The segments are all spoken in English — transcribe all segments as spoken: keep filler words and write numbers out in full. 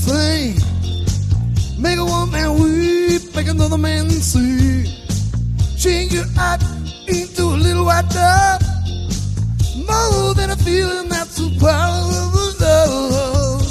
thing. Make a one man weep, make another man see. Change your heart into a little white dove. More than a feeling, that's the power of love.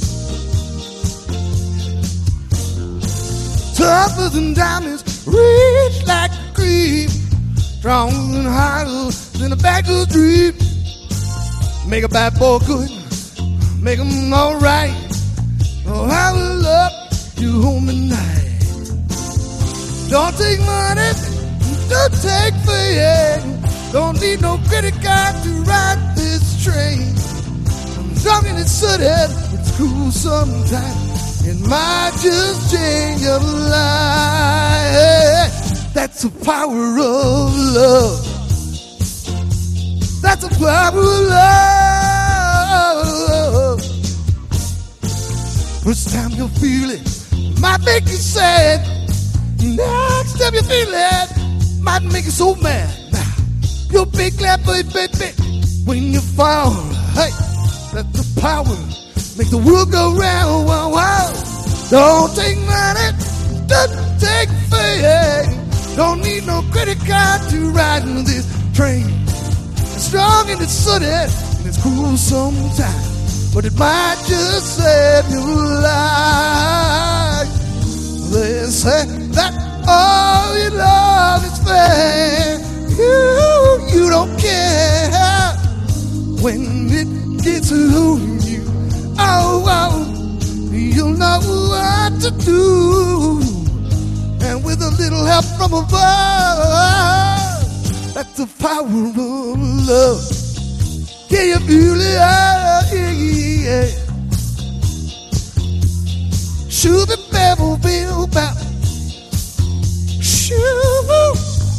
Tougher than diamonds, rich like cream, stronger than harder than a bag of dream. Make a bad boy good, make him alright. Oh, I will love you home at night. Don't take money, don't take fame. Don't need no credit card to ride this train. I'm drunk and it's sooty, but it's cool sometimes. It might just change your life. That's the power of love. That's the power of love. First time you feel it might make you sad. Next time you feel it might make you so mad. You'll be glad, baby, baby, when you fall. Hey, that's the power. Make the world go round, wow, wow. Don't take money, don't take fame. Don't need no credit card to ride in this train. It's strong and it's sunny and it's cool sometimes, but it might just save your life. They say that all you love is fair. You, you don't care when it gets to you. Oh, oh, you'll know what to do. And with a little help from above, that's the power of love. Can you feel it? Oh, yeah, yeah. Shoot the devil, Bill, bow. Shoot.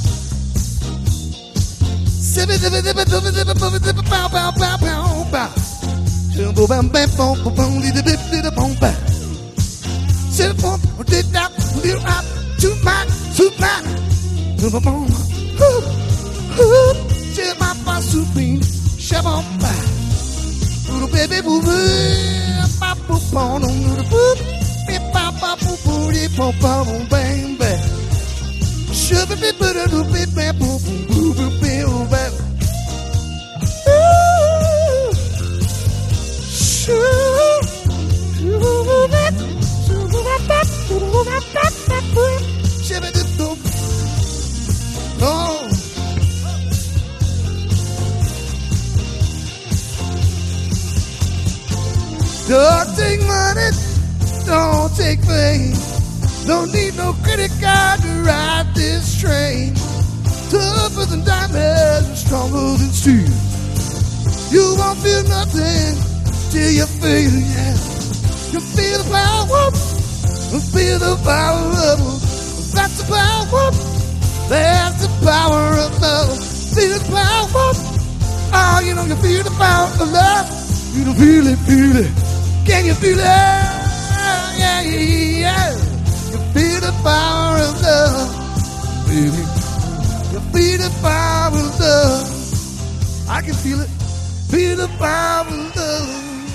Zip zip zip zip zip zip zip bow bow bow bow bow. Jumbo bam bam boom boom boom did did did boom bow. Zip boom did that did up to my to my. Boom boom. Hoo hoo. Jump my my supreme. Shabam bow. Little baby boo boo. Pop boop on on little boop. Bip pop pop boop boop dip pop pop bang bang. Shove it bit but a little bit bam boop boop boop boop boop. Oh. Don't take money, don't take fame. Don't need no credit card to ride this train. Tougher than diamonds, stronger than steel. You won't feel nothing till you feel it, yeah. You feel the power, you feel the power of love. That's the power, that's the power of love. Feel the power, oh, you know you feel the power of love. You don't feel it, feel it. Can you feel it? Yeah, yeah, yeah. You feel the power of love, baby. You feel the power of love. I can feel it. Feel the power of love.